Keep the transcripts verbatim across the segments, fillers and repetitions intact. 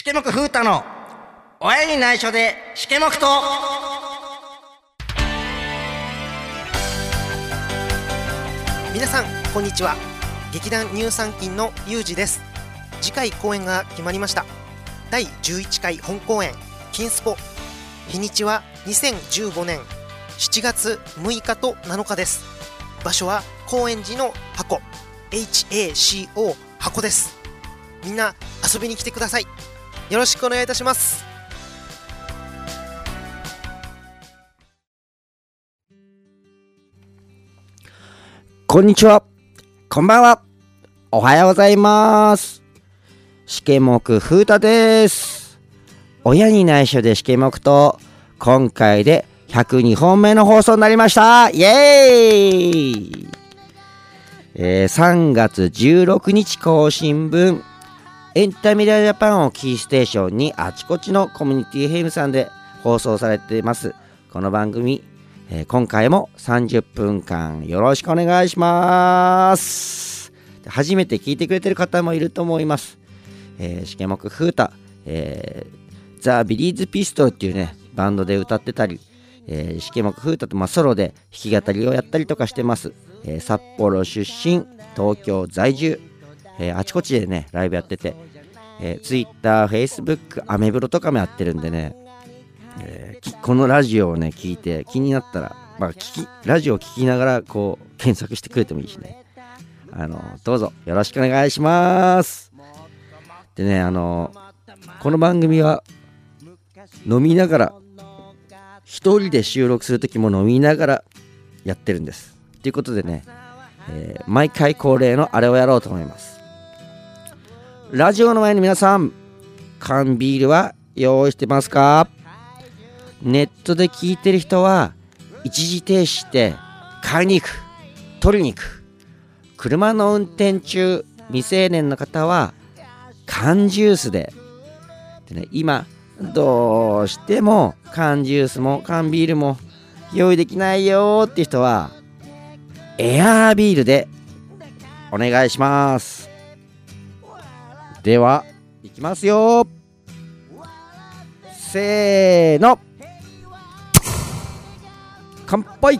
ケモク風太の親に内緒でシケモクと。 皆さんこんにちは。劇団乳酸菌のゆうじです。次回公演が決まりました。だいじゅういっかい本公演金スポ。日にちはにせんじゅうごねんしちがつむいかとなのかです。場所は高円寺の箱 エイチエーシーオー 箱です。みんな遊びに来てください。よろしくお願いいたします。 こんにちは、こんばんは、おはようございます。シケモク風太です。親に内緒でシケモクと、今回でひゃくにほんめの放送になりました。イエーイ、えー、さんがつじゅうろくにち更新分、エンタメディアジャパンをキーステーションにあちこちのコミュニティヘムさんで放送されていますこの番組、えー、今回もさんじゅっぷんかんよろしくお願いします。初めて聞いてくれてる方もいると思います。えー、シケモク風太、えー、ザ・ビリーズ・ピストルっていうねバンドで歌ってたり、えー、シケモク風太と、まあ、ソロで弾き語りをやったりとかしてます。えー、札幌出身、東京在住、えー、あちこちでねライブやってて、えー、Twitter、Facebook、アメブロとかもやってるんでね、えー、このラジオをね聞いて気になったら、まあ、聞きラジオを聞きながらこう検索してくれてもいいしね、あのどうぞよろしくお願いします。でね、あのこの番組は飲みながら、一人で収録するときも飲みながらやってるんです。ということでね、えー、毎回恒例のあれをやろうと思います。ラジオの前の皆さん、缶ビールは用意してますか？ネットで聞いてる人は一時停止して買いに行く、取りに行く。車の運転中、未成年の方は缶ジュースで、で、ね、今どうしても缶ジュースも缶ビールも用意できないよっていう人はエアービールでお願いします。では、いきますよ。せーの。乾杯。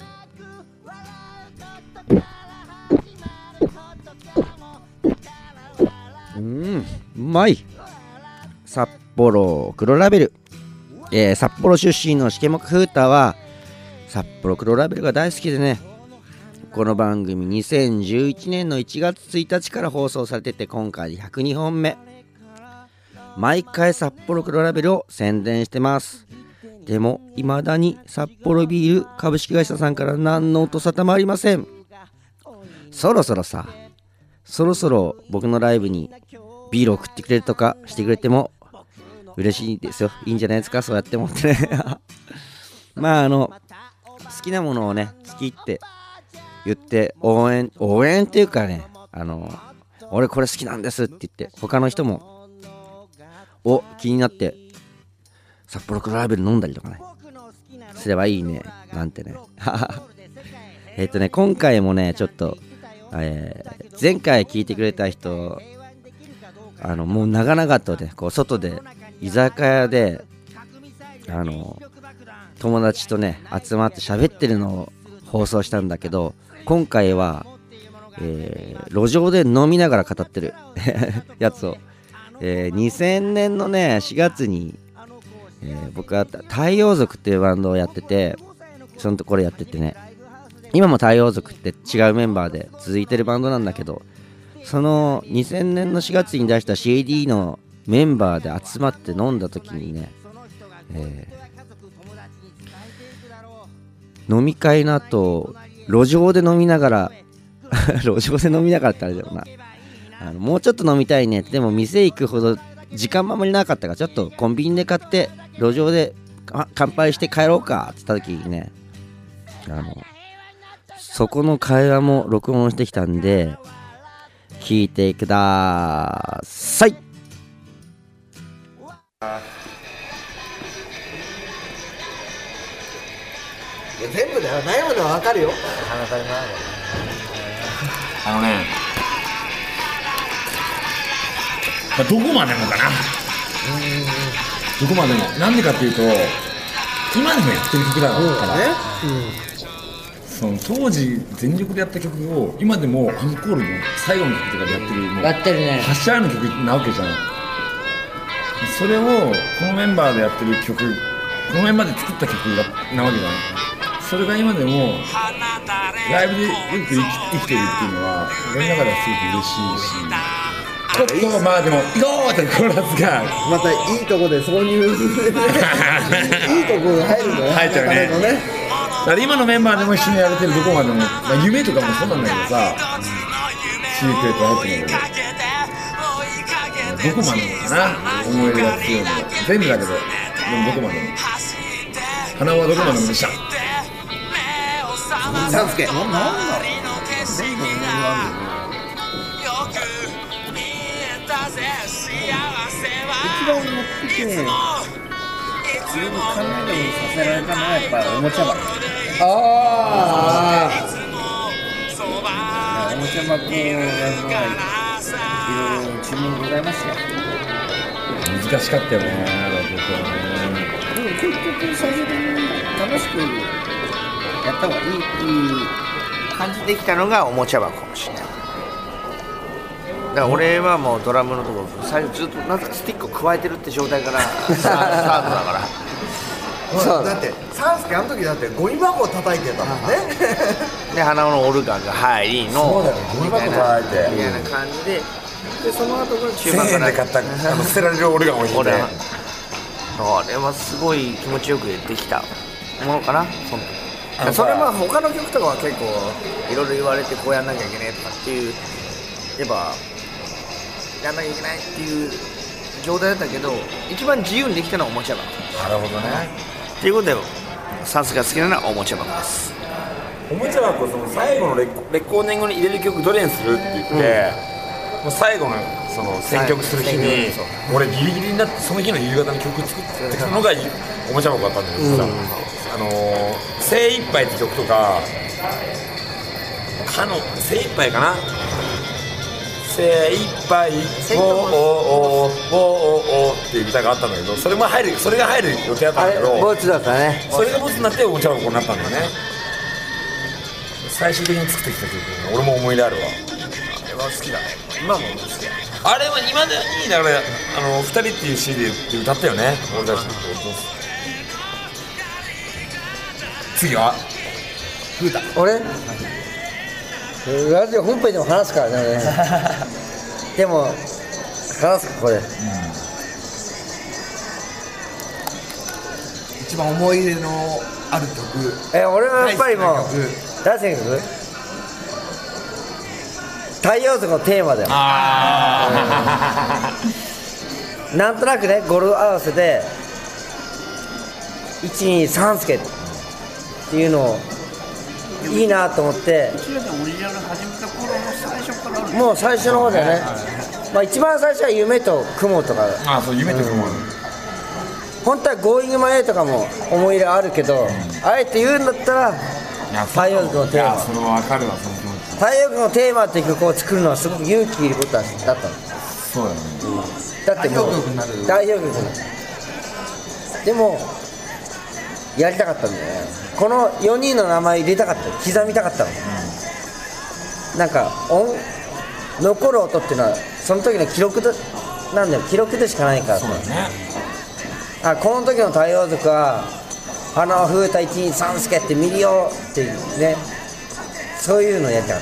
うん、うまい。札幌黒ラベル。えー、札幌出身のシケモク風太は、札幌黒ラベルが大好きでね、この番組にせんじゅういちねんのいちがつついたちから放送されてて、今回でひゃくにほんめ。毎回札幌黒ラベルを宣伝してます。でも未だに札幌ビール株式会社さんから何の音沙汰もありません。そろそろさそろそろ僕のライブにビールを送ってくれるとかしてくれても嬉しいですよ。いいんじゃないですか、そうやって思ってねまああの好きなものをね好きって言って応援応援っていうかね、あの俺これ好きなんですって言って他の人もお気になって札幌黒ラベル飲んだりとかねすればいいねなんてねえっとね今回もねちょっと、えー、前回聞いてくれた人、あのもう長々とねこう外で居酒屋であの友達とね集まって喋ってるのを放送したんだけど、今回は、えー、路上で飲みながら語ってるやつを、えー、にせんねんのねしがつに、えー、僕は太陽族っていうバンドをやってて、そのところやっててね、今も太陽族って違うメンバーで続いてるバンドなんだけど、そのにせんねんのしがつに出した シーディー のメンバーで集まって飲んだ時にね、えー、飲み会の後路上で飲みながら路上で飲みながらってあれだよな、あのもうちょっと飲みたいねって、でも店行くほど時間もあまりなかったから、ちょっとコンビニで買って路上で乾杯して帰ろうかって言った時にね、あのそこの会話も録音してきたんで聞いてください。いや全部だよ、悩むのは分かるよ。 話されないあのね、どこまでもかな。 どこまでも。なんでかっていうと今でもやってる曲だから、その当時全力でやった曲を今でもアンコールの最後の曲とかでやってる、もうやってるね。 柱の曲なわけじゃん。それをこのメンバーでやってる曲、このメンバーで作った曲なわけじゃん。それが今でもライブでよく生き、生きてるっていうのは俺の中ではすごく嬉しいし、ちょっとまあでも「行こう!」ってコーラスがまたいいとこで挿入いいとこが入るんだね。 入っちゃうね。 なかなかね。 だから今のメンバーでも一緒にやれてるどこまでも、まあ、夢とかもそうなんだけどさ、シークレット入ってるんだけど、どこまでもかな、思い出が強いのは全部だけど、でもどこまでも花はどこまでもでした。 サンスケ。 なんだろう。全部思い出あるよね。一番乗ってて、自分の考えにさせられたのはやっぱりおもちゃ箱。 あおもちゃ箱がいろいろ注文ございましたよ。 難しかったよね、あの曲はね。 でも結局最初に楽しくやった方がいいっていう感じできたのがおもちゃ箱かもしれない。だから俺はもうドラムのところ最初ずっとなぜかスティックを加えてるって状態からスタートだからそうだってサンスケあの時だってゴミ箱を叩いてたもんね。 で鼻のオルガンが入りのそうだよ、ゴミ箱叩いてみたいな感じで、でその後の中盤せんえからんで買ったあの捨てられるオルガンを弾いて、 俺はあれはすごい気持ちよくできたものかな。そのあのさそれは他の曲とかは結構いろいろ言われてこうやんなきゃいけないとかっていうやっぱやんなきゃいけないっていう状態だったけど、一番自由にできたのはおもちゃ箱なるほどね。 っていうことでサンスが好きなのはおもちゃ箱です。 おもちゃ箱、その最後のレコレコーディングに入れる曲どれにするって言って、もう最後のその選曲する日に、俺ギリギリになってその日の夕方に曲作ってたのがおもちゃ箱だったんだけどさ、あのー「精一杯」って曲とか「かの精一杯」かな「精一杯おーおーおーおーおー」っていう歌があったんだけど、それも入る、それが入る予定だったんだけど、 ボツだったね。 それがボツになっておもちゃ箱になったんだね。最終的に作ってきた曲、俺も思い出あるわ。 あれは好きだね。今も好きや。 あれは今だにだからあのふたりっていう シーディー で歌ったよね、俺たちの。次は俺ラジオ本編でも話すからね。でも話すこれ。 一番思い入れのある曲。 え俺はやっぱりもう大好きな曲太陽族のテーマだよ。なんとなくね語呂合わせでいちにさん助っていうのをいいなと思って、 うちらでオリジナル始めた頃の最初からある。 もう最初の方だよね。まあ一番最初は夢と雲とか、 ああ、そう、夢と雲。 本当はゴーイングマンエーとかも思い入れあるけど、あえて言うんだったら太陽族のテーマ。 いや、それは分かるわ、その気持ち。 太陽族のテーマっていう曲を作るのはすごく勇気いることだったの。 そうだね。 だってもう代表曲になる。でもやりたかったんだよね。このよにんの名前入れたかった、刻みたかったの、うん、なんか音残る音っていうのはその時の記録だなんだよ、記録でしかないから。 そうだね。 あ、この時の太陽族は花を風太一二三助ってミリオっていうね、そういうのをやりたかった。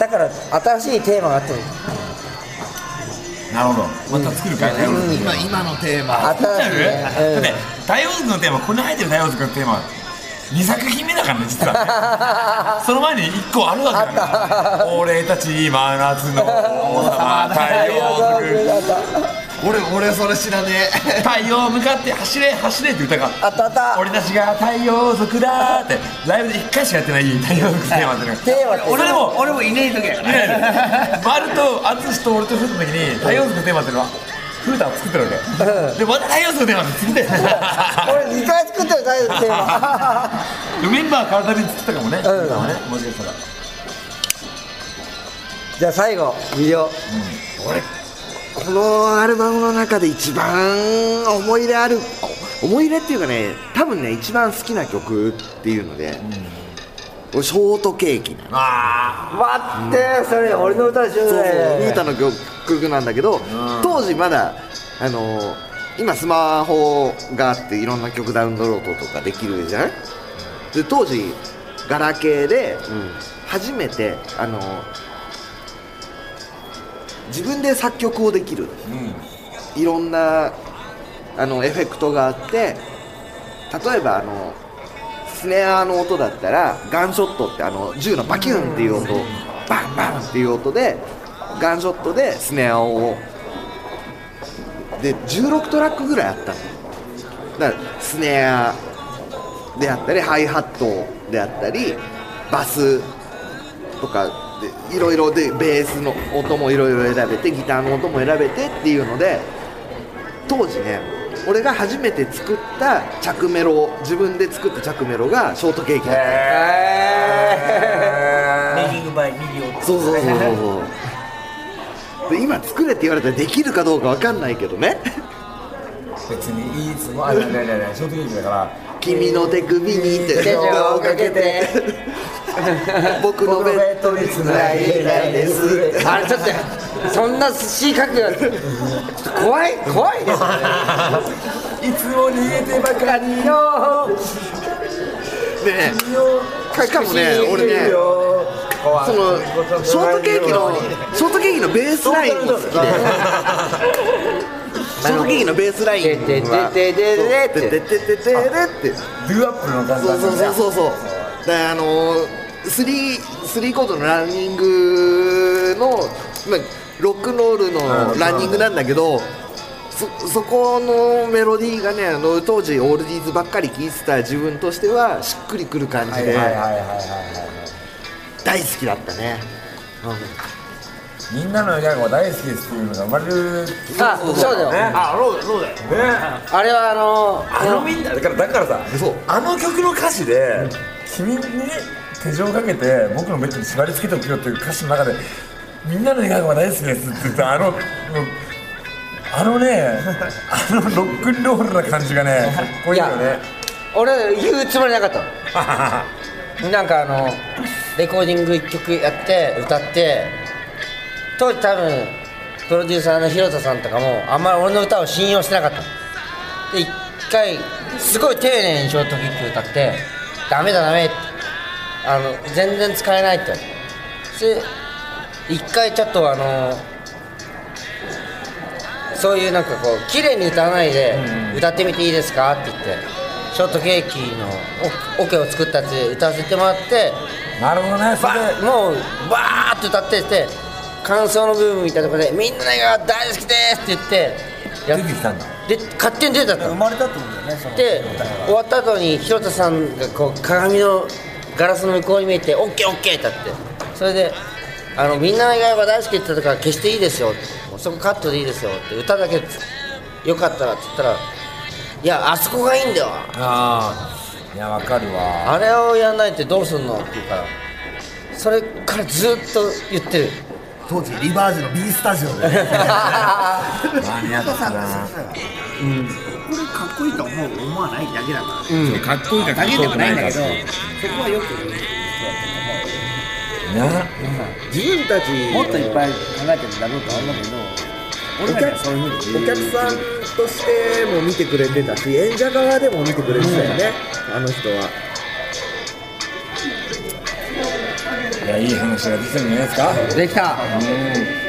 だから新しいテーマがあってもなるほど。また作るかい、太陽族。 今今のテーマ。 新しいね、 だって太陽族のテーマ、ここに入ってる太陽族のテーマにさく品目だからね、実は。その前にいっこあるわけだから。俺たち真夏の王様太陽族。 俺俺それ知らねえ。 太陽向かって走れ走れって歌があったあった俺たちが太陽族だーってライブでいっかいしかやってない太陽族テーマっていうのがテーマって俺でも俺もいねえ時やからね丸と淳と俺とフータの時に太陽族のテーマっていうのはフータを作ってるわけでまた太陽族のテーマって作って俺にかい作ってる太陽族テーマメンバー変わるたびに作ったかもね、フータはね、もしかしたら。 じゃあ最後ビデオ、 俺こそのアルバムの中で一番思い入れある思い入れっていうかね、多分ね一番好きな曲っていうので、うん、ショートケーキなの。 あ待って、うん、それ俺の歌でしょ。そうそう、 フータの曲なんだけど、うん、当時まだあの今スマホがあっていろんな曲ダウンロードとかできるじゃない。で当時ガラケーで初めて、あの自分で作曲をできる、うん、いろんなあのエフェクトがあって、例えばあのスネアの音だったらガンショットってあの銃のバキュンっていう音、バンバンっていう音でガンショットでスネアをでじゅうろくトラックぐらいあったの。だからスネアであったりハイハットであったりバスとかでいろいろでベースの音もいろいろ選べてギターの音も選べてっていうので、当時ね俺が初めて作った着メロ、自分で作った着メロがショートケーキだった。 メイキングバイミリオン。 そうそうそうそうで今作れって言われたらできるかどうかわかんないけどね。 別にいつもあれだね、ショートケーキだから君の手首に手をかけて僕のベッドにつないだんです。 あれちょっとそんな詩書くよ怖い怖いですいつも逃げてばかりよねえ、しかもね俺ねそのショートケーキのショートケーキのベースラインも好きでショートケーキのベースラインはででででででででででってドゥアップの感じそうそうそうそうそうであのスリースリーコードのランニングの、まあ、ロックンロールのランニングなんだけど、そ, そこのメロディーがね、あの当時オールディーズばっかり聴いてた自分としてはしっくりくる感じで大好きだったね、 うん、みんなの笑顔が大好きですっていうのが生まれる。 あ、そうだよ、ね、 あ、そうだよ、 ね、 あれはあのあのみんなだからだからさ、あの曲の歌詞で君に手錠をかけて僕のベッドに縛り付けておくよっていう歌詞の中でみんなの笑顔が大好きですって言ったあのあのねあのロックンロールな感じがねかっこいいよね。 俺言うつもりなかったのなんかあのレコーディングいっきょくやって歌って当時多分プロデューサーの広田さんとかもあんまり俺の歌を信用してなかったで、一回すごい丁寧にショートキック歌ってダメだダメってあの全然使えないってで一回ちょっとあのそういうなんかこう綺麗に歌わないで歌ってみていいですかって言ってショートケーキのオケを作ったやつで歌わせてもらって、 なるほどね、それでもうバーッと歌ってて感想の部分みたいなところでみんなが大好きですって言って出てきたんだ。 で勝手に出たと生まれたってことだよね。そので終わった後に広田さんがこう鏡のガラスの向こうに見えて オーケーオーケー って言ってそれであのみんなの笑顔が大好きって言ったから消していいですよもうそこカットでいいですよって歌だけよかったらって言ったらいやあそこがいいんだよああいやわかるわあれをやんないってどうすんのって言うからそれからずっと言ってる当時リバージュの B スタジオで間に合ったな。 うん、これかっこいいと思う思わないだけだから、 うん、かっこいいかかっこいいかないんだけど、そこはよく言うな自分たちもっといっぱい考えてるんだろうとは思うけど俺らがそういうふうにお客さんとしても見てくれてたし演者側でも見てくれてたよね、うん、あの人は。 いやいい話ができたんじゃないですか。 できた、 うん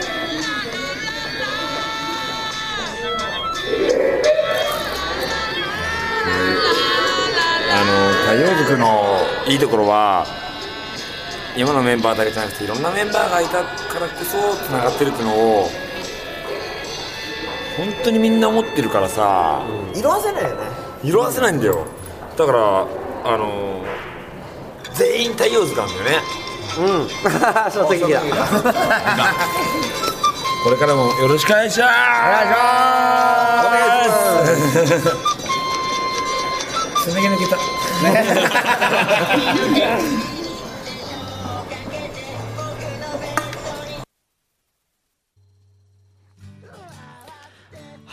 あの太陽族のいいところは今のメンバーだけじゃなくていろんなメンバーがいたからこそつながってるっていうのを本当にみんな思ってるからさ、 うん、色あせないよね。 色あせないんだよ。だからあの全員太陽族なんだよね。 うんそう的だこれからもよろしくお願いします。お願いしますすね毛抜けた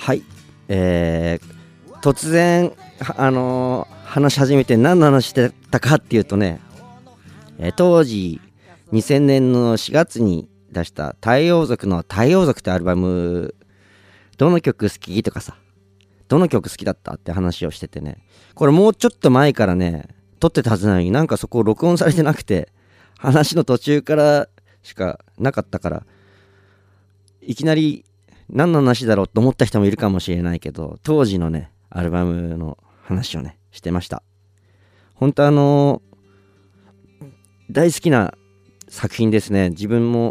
はい、えー、突然あのー、話し始めて何の話してたかっていうとね、えー、当時にせんねんのしがつに出した太陽族の太陽族ってアルバム、どの曲好きとかさ、どの曲好きだったって話をしててね、これもうちょっと前からね撮ってたはずなのに、なんかそこ録音されてなくて、話の途中からしかなかったから、いきなり何の話だろうと思った人もいるかもしれないけど、当時のねアルバムの話をねしてました。本当あのー、大好きな作品ですね。自分も、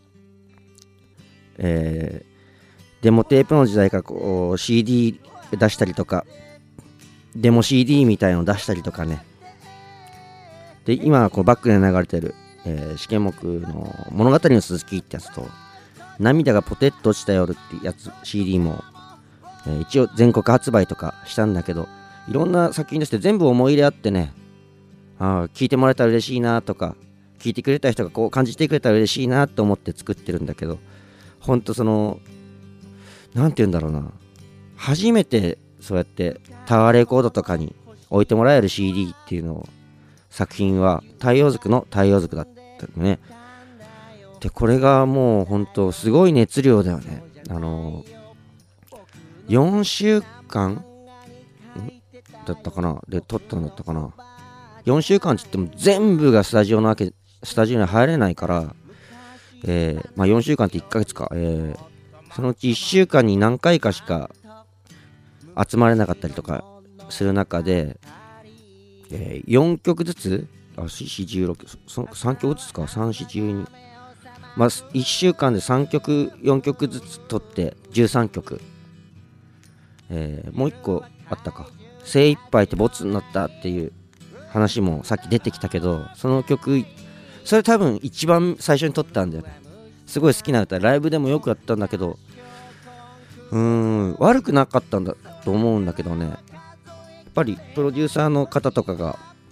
えー、デモテープの時代からこう シーディー 出したりとか、デモ シーディー みたいの出したりとかね。で今こうバックで流れてる、えー、試験目の物語の続きってやつと、涙がポテッと落ちた夜ってやつ シーディー も、えー、一応全国発売とかしたんだけど、いろんな作品として全部思い入れあってね、ああ聞いてもらえたら嬉しいなとか、聞いてくれた人がこう感じてくれたら嬉しいなと思って作ってるんだけど、ほんとそのなんて言うんだろうな、初めてそうやってタワーレコードとかに置いてもらえる シーディー っていうのを、作品は太陽族の太陽族だったのね。でこれがもうほんとすごい熱量だよね。あのよんしゅうかんだったかなで撮ったんだったかな。よんしゅうかんって言っても全部がスタジオなわけ、スタジオに入れないから、えー、まあよんしゅうかんっていっかげつか、えー、そのうちいっしゅうかんに何回かしか集まれなかったりとかする中で、えー、よんきょくずつ、あ、よん、じゅうろく、さんきょくずつか、さん、よん、じゅうに、まあいっしゅうかんでさんきょく、よんきょくずつ撮ってじゅうさんきょく、えー、もういっこあったか、精一杯ってボツになったっていう話もさっき出てきたけど、その曲、それ多分一番最初に撮ったんだよね。すごい好きな歌、ライブでもよくやったんだけど、うーん、悪くなかったんだと思うんだけどね、やっぱりプロデューサーの方とかが、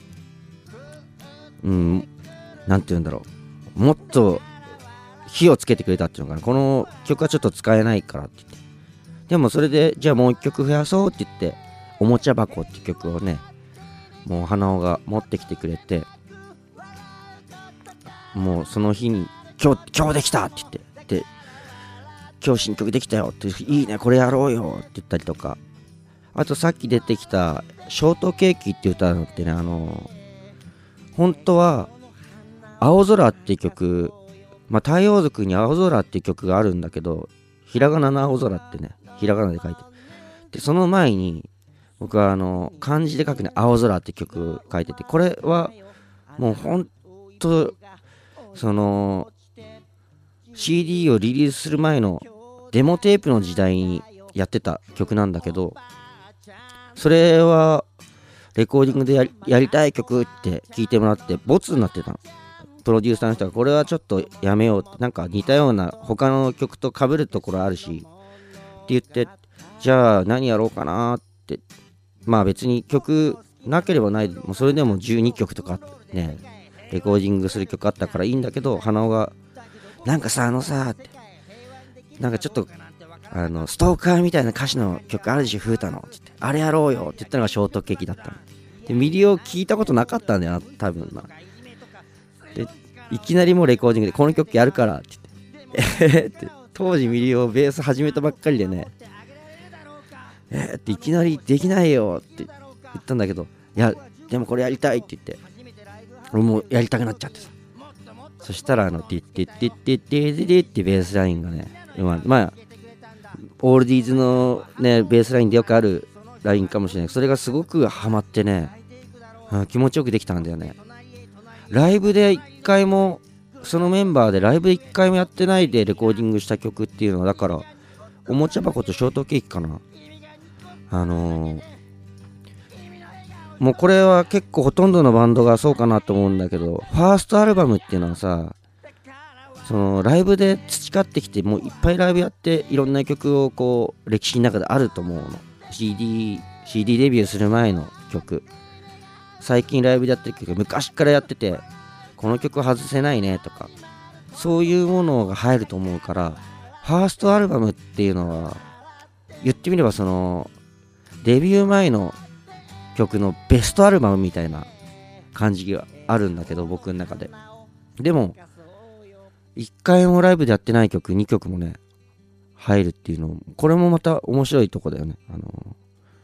うん、なんて言うんだろう、もっと火をつけてくれたっていうのかな、この曲はちょっと使えないからって言って、でもそれでじゃあもう一曲増やそうって言って、おもちゃ箱っていう曲をね、もう花尾が持ってきてくれて、もうその日に今日今日できたって言って、で今日新曲できたよって、いいねこれやろうよって言ったりとか、あとさっき出てきたショートケーキって歌うのってね、あの本当は青空っていう曲、まあ太陽族に青空っていう曲があるんだけど、ひらがなの青空ってね、ひらがなで書いてる。でその前に僕はあの漢字で書くね、青空っていう曲書いてて、これはもうほんとその シーディー をリリースする前のデモテープの時代にやってた曲なんだけど、それはレコーディングで や り, やりたい曲って聞いてもらってボツになってたの。プロデューサーの人がこれはちょっとやめようって、なんか似たような他の曲と被るところあるしって言って、じゃあ何やろうかなって、まあ別に曲なければないでも、それでもじゅうにきょくとかねレコーディングする曲あったからいいんだけど、花尾がなんかさ、あのさって、なんかちょっとあのストーカーみたいな歌詞の曲あるでしょ、フータのって言って、あれやろうよって言ったのがショートケーキだったので、ミリオ聞いたことなかったんだよな多分な。でいきなりもうレコーディングでこの曲やるからって言ってえーって当時ミリオベース始めたばっかりでね、えーっていきなりできないよって言ったんだけど、いやでもこれやりたいって言って、俺もやりたくなっちゃってさ、そしたらあのティッティッティッティッティッティッってベースラインがね、まあオールディーズのねベースラインでよくあるラインかもしれない、それがすごくハマってね、うん、気持ちよくできたんだよね。ライブで一回も、そのメンバーでライブで一回もやってないでレコーディングした曲っていうのは、だからおもちゃ箱とショートケーキかな。あのー、もうこれは結構ほとんどのバンドがそうかなと思うんだけど、ファーストアルバムっていうのはさ、そのライブで培ってきて、もういっぱいライブやっていろんな曲をこう歴史の中であると思うの。 シーディー シーディー デビューする前の曲、最近ライブでやってる曲、昔からやっててこの曲外せないねとか、そういうものが入ると思うから、ファーストアルバムっていうのは言ってみればそのデビュー前の曲のベストアルバムみたいな感じがあるんだけど、僕の中で。でもいっかいもライブでやってない曲にきょくもね入るっていうの、これもまた面白いとこだよね。あの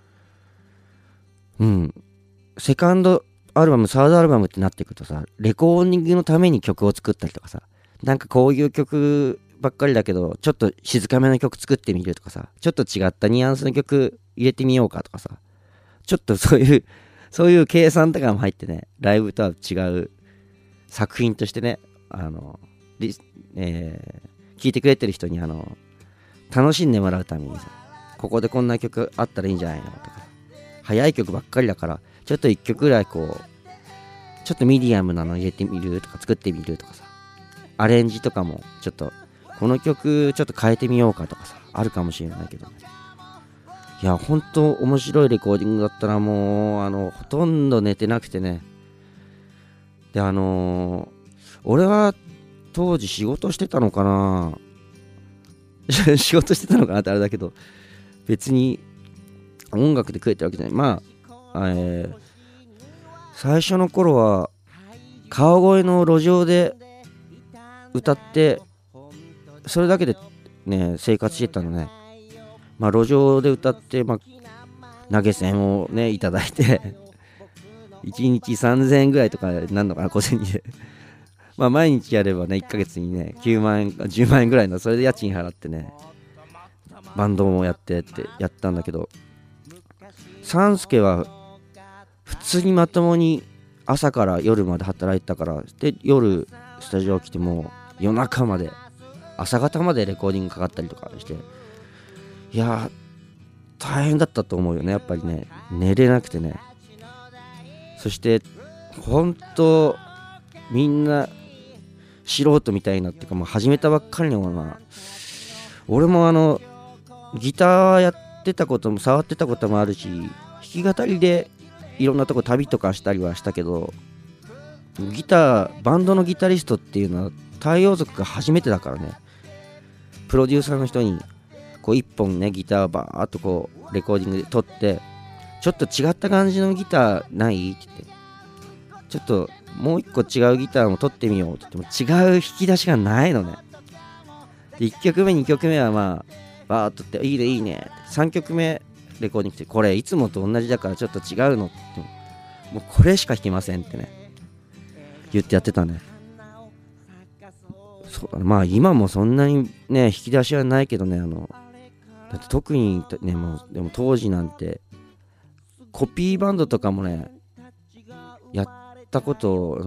うんセカンドアルバムサードアルバムってなっていくとさ、レコーディングのために曲を作ったりとかさ、なんかこういう曲ばっかりだけどちょっと静かめの曲作ってみるとかさ、ちょっと違ったニュアンスの曲入れてみようかとかさ、ちょっとそういうそういう計算とかも入ってね、ライブとは違う作品としてね、あの、えー、聴いてくれてる人にあの楽しんでもらうためにさ、ここでこんな曲あったらいいんじゃないのとか、早い曲ばっかりだからちょっといっきょくぐらいこうちょっとミディアムなの入れてみるとか作ってみるとかさ、アレンジとかもちょっとこの曲ちょっと変えてみようかとかさ、あるかもしれないけどね。いやほんと面白いレコーディングだったら、もうあのほとんど寝てなくてね。であのー、俺は当時仕事してたのかな仕事してたのかなってあれだけど、別に音楽で食えてるわけじゃない。まあ、えー、最初の頃は川越の路上で歌ってそれだけでね生活してたのね。まあ路上で歌って、まあ、投げ銭をねいただいていちにちさんぜんえんぐらいとかなんのかな、小銭でまあ毎日やればねいっかげつにねきゅうまんえんかじゅうまんえんぐらいの、それで家賃払ってねバンドもやってってやったんだけど、サンスケは普通にまともに朝から夜まで働いてたから、で夜スタジオ来ても夜中まで朝方までレコーディングかかったりとかして、いや大変だったと思うよね。やっぱりね寝れなくてね。そして本当みんな素人みたいなっていうか、もう始めたばっかりのまま、俺もあのギターやってたことも触ってたこともあるし、弾き語りでいろんなとこ旅とかしたりはしたけど、ギターバンドのギタリストっていうのは太陽族が初めてだからね。プロデューサーの人にこう一本ねギターバーっとこうレコーディングで撮って、ちょっと違った感じのギターないって言って、ちょっともう一個違うギターも撮ってみようって言っても違う弾き出しがないのね。でいっきょくめにきょくめはまあバーっとっていいねいいね、さんきょくめレコーディング来て、これいつもと同じだからちょっと違うのって言っても、もうこれしか弾けませんってね言ってやってたね。そうだね、まあ今もそんなにね引き出しはないけどね、あのだって特にねもうでも当時なんてコピーバンドとかもねやったこと、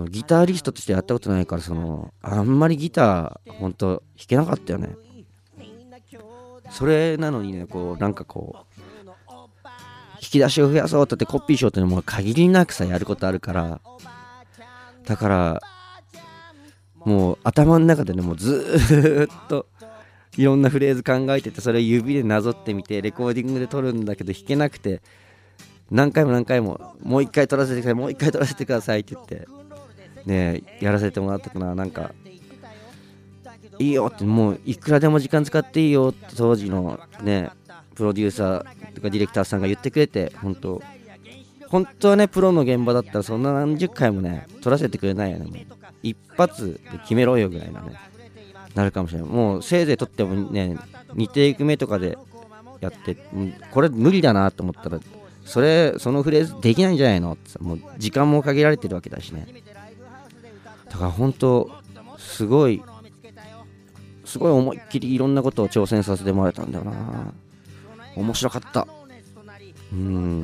ギタリストとしてやったことないから、そのあんまりギターほんと弾けなかったよね。それなのにねこうなんかこう引き出しを増やそうとってコピーしようってのも限りなくさやることあるから、だからもう頭の中でねもうずーっといろんなフレーズ考えてて、それを指でなぞってみてレコーディングで撮るんだけど弾けなくて、何回も何回ももう一回撮らせてくださいもう一回撮らせてくださいって言ってねやらせてもらったかな。なんかいいよって、もういくらでも時間使っていいよって当時のねプロデューサーとかディレクターさんが言ってくれて、本当本当はねプロの現場だったらそんな何十回もね撮らせてくれないよね。もう一発で決めろよぐらいなねなるかもしれない。もうせいぜい撮ってもねにテイク目とかでやって、これ無理だなと思ったらそれそのフレーズできないんじゃないのって、もう時間も限られてるわけだしね。だから本当すごいすごい思いっきりいろんなことを挑戦させてもらえたんだよな。面白かった。うん、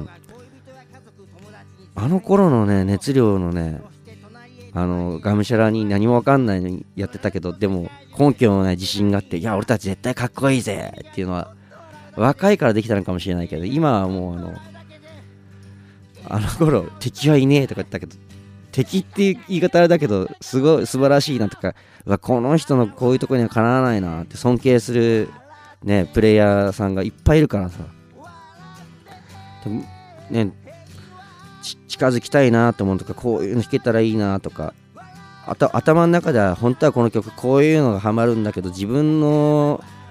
あの頃のね熱量のねあのがむしゃらに何も分かんないのにやってたけど、でも根拠のない自信があって、いや俺たち絶対かっこいいぜっていうのは若いからできたのかもしれないけど、今はもうあのあの頃敵はいねえとか言ったけど、敵っていう言い方あれだけどすごい素晴らしいなとか、うわこの人のこういうところにはかなわないなって尊敬するねプレイヤーさんがいっぱいいるからさ、ね近づきたいなと思うとか、こういうの弾けたらいいなとか、あと頭の中では本当はこの曲こういうのがハマるんだけど自分の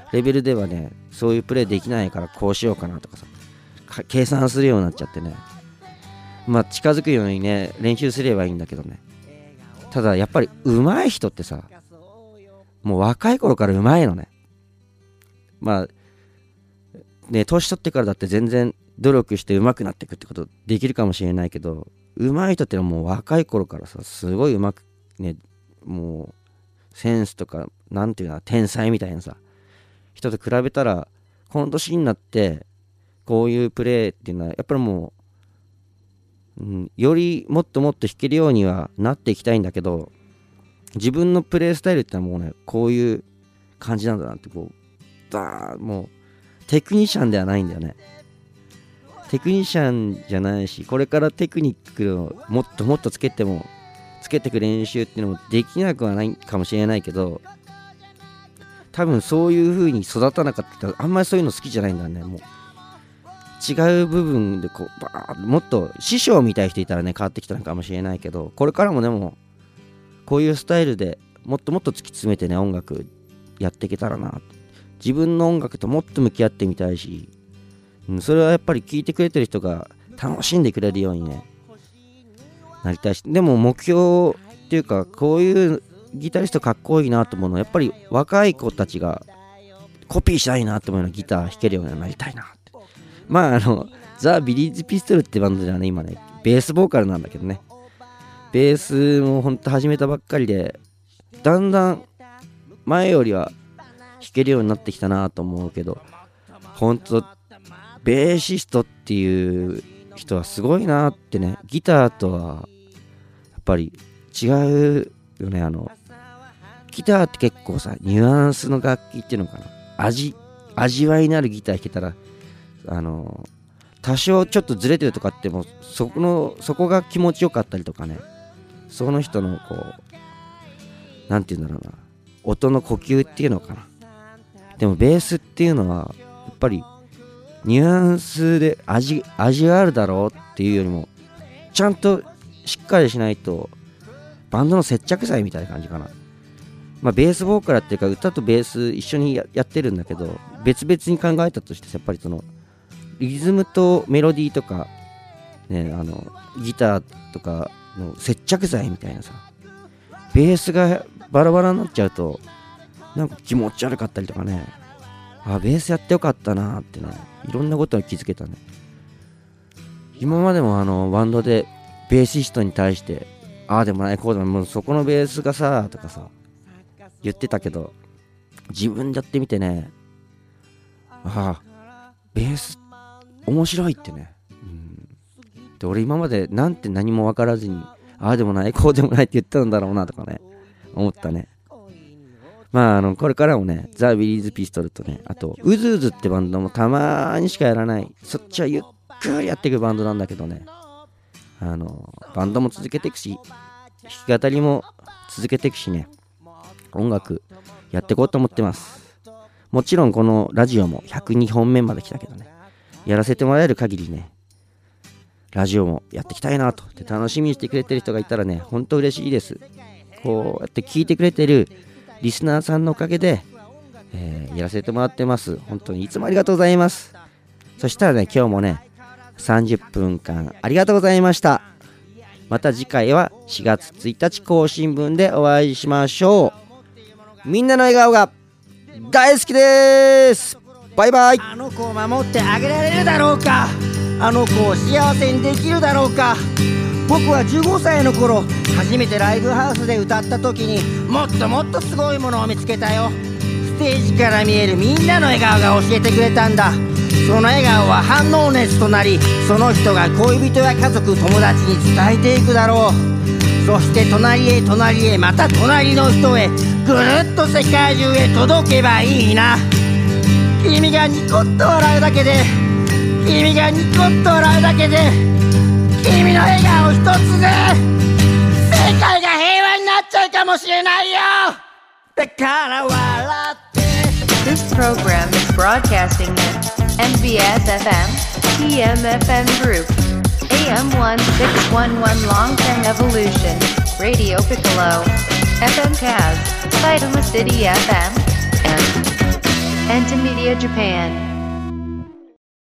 レベルではね、そういうプレーできないからこうしようかなとかさ、か計算するようになっちゃってね、まあ近づくようにね練習すればいいんだけどね。ただやっぱり上手い人ってさ、もう若い頃から上手いのね。まあね、年取ってからだって全然努力して上手くなっていくってことできるかもしれないけど、上手い人ってのはもう若い頃からさ、すごい上手くね、もうセンスとかなんていうの、天才みたいなさ人と比べたら、この年になってこういうプレーっていうのはやっぱりもう、うん、よりもっともっと弾けるようにはなっていきたいんだけど、自分のプレースタイルってのはもうね、こういう感じなんだなって、こうバーもうテクニシャンではないんだよね。テクニシャンじゃないし、これからテクニックをもっともっとつけてもつけていく練習っていうのもできなくはないかもしれないけど、多分そういう風に育たなかったらあんまりそういうの好きじゃないんだね。もう違う部分でこうバーッ、もっと師匠みたいな人いたらね変わってきたのかもしれないけど、これからもでもこういうスタイルでもっともっと突き詰めてね音楽やっていけたらな。自分の音楽ともっと向き合ってみたいし、うん、それはやっぱり聴いてくれてる人が楽しんでくれるようにねなりたいし、でも目標っていうか、こういうギタリストかっこいいなと思うのはやっぱり若い子たちがコピーしたいなと思うようなギター弾けるようになりたいなって。まああのザ・ビリーズ・ピストルってバンドじゃね、今ねベースボーカルなんだけどね、ベースもほんと始めたばっかりで、だんだん前よりは弾けるようになってきたなと思うけど、ほんとベーシストっていう人はすごいなってね。ギターとはやっぱり違うよね。あのギターって結構さ、ニュアンスの楽器っていうのかな、味味わいのあるギター弾けたら、あの多少ちょっとずれてるとかってもそこのそこが気持ちよかったりとかね、その人のこうなんていうんだろうな、音の呼吸っていうのかな。でもベースっていうのはやっぱりニュアンスで味味があるだろうっていうよりも、ちゃんとしっかりしないとバンドの接着剤みたいな感じかな。まあベースボーカルっていうか、歌とベース一緒に や, やってるんだけど、別々に考えたとしてやっぱりそのリズムとメロディーとかね、あのギターとかの接着剤みたいなさ、ベースがバラバラになっちゃうとなんか気持ち悪かったりとかね、あベースやってよかったなーってね、いろんなことに気づけたね。今までもあのバンドでベーシストに対してああでもないこうでももうそこのベースがさとかさ言ってたけど、自分でやってみてね、ああベース面白いってね、うん、で俺今までなんて何も分からずにああでもないこうでもないって言ったんだろうなとかね思ったね。まああのこれからもねザ・ビリーズ・ピストルとね、あとウズウズってバンドもたまーにしかやらない、そっちはゆっくりやっていくバンドなんだけどね、あのバンドも続けていくし弾き語りも続けていくしね、音楽やっていこうと思ってます。もちろんこのラジオもひゃくにほんめまで来たけどね、やらせてもらえる限りねラジオもやっていきたいなと。で楽しみにしてくれてる人がいたらねほんと嬉しいです。こうやって聞いてくれてるリスナーさんのおかげで、えー、やらせてもらってます。本当にいつもありがとうございます。そしたらね今日もねさんじゅっぷんかんありがとうございました。また次回はしがつついたち更新分でお会いしましょう。みんなの笑顔が大好きです。バイバイ。 あの子を守ってあげられるだろうか、あの子を幸せにできるだろうか。僕はじゅうごさいの頃初めてライブハウスで歌った時にもっともっとすごいものを見つけたよ。ステージから見えるみんなの笑顔が教えてくれたんだ。その笑顔は反応熱となり、その人が恋人や家族友達に伝えていくだろう。そして隣へ隣へまた隣の人へ、ぐるっと世界中へ届けばいいな。君がニコッと笑うだけで、君がニコッと笑うだけで、君の笑顔一つで世界が平和になっちゃうかもしれないよ。だから笑って。 This program is broadcasting inエヌビーエスエフエム ティーエムエフエム Groupエーエムせんろくひゃくじゅういち Long Term Evolution Radio Piccolo エフエム Kaz Saitama City エフエム and Entimedia Japan